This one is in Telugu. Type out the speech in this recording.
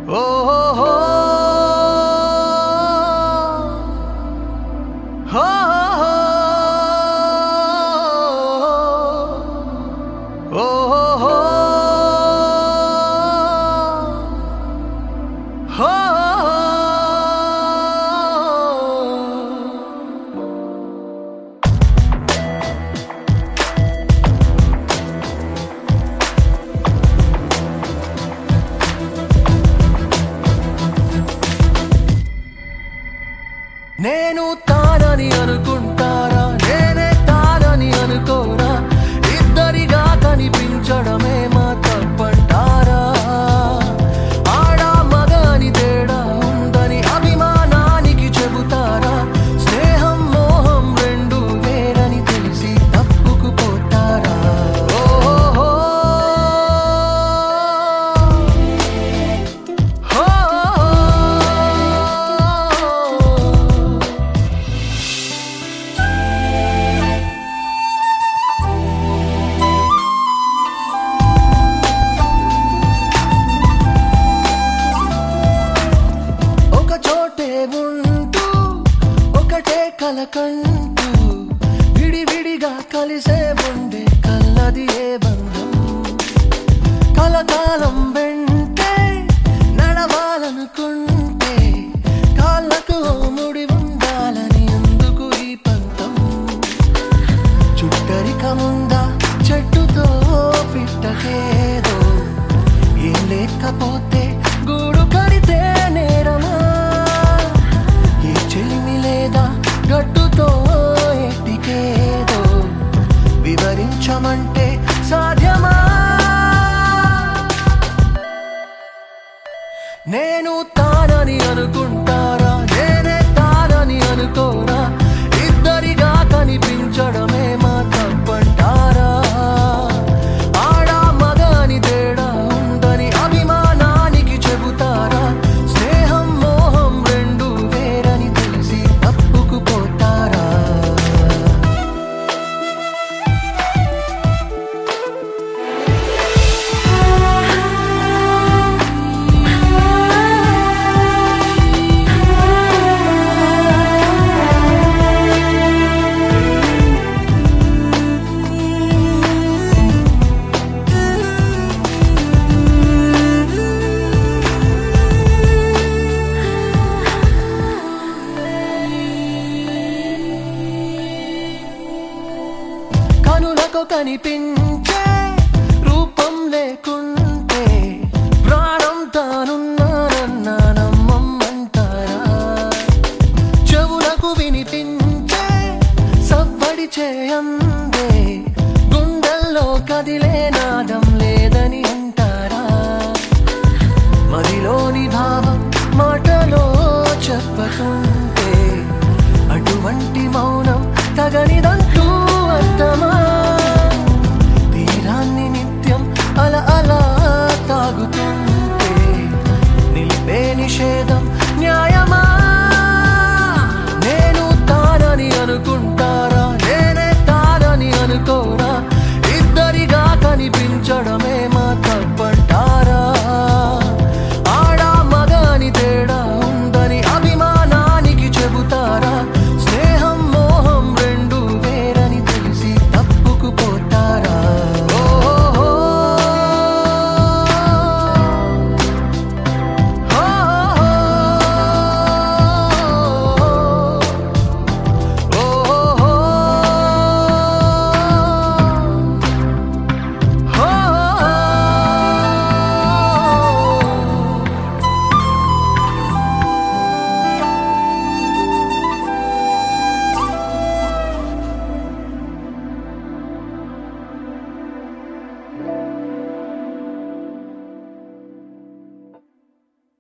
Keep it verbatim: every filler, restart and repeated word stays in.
నేను తానని అనుకుంటారా నేనే తానని అనుకోరా ఇద్దరిగా కనిపించడమే మా తప్పంటారా ఆడ మగ అని తేడా ఉందని అభిమానానికి చెబుతారా స్నేహం మోహం రెండు వేరని తెలిసి తప్పుకు పోతారా ఓహో ఉంటూ ఒకటే కలకంటూ విడివిడిగా కలిసే ఉండే కల్లది ఏ బంధం కలకాలం వెంటే నడవాలనుకుంటే కాళ్ళకు ముడి ఉండాలని ఎందుకు ఈ పంతం చుట్టరికముందా చెట్టుతో పిట్టకేదో ఏం లేకపోతే గూడు కడితే నేరమా గట్టుతో ఎట్టికేదో వివరించమంటే సాధ్యమా నేను తానని అనుకుంటా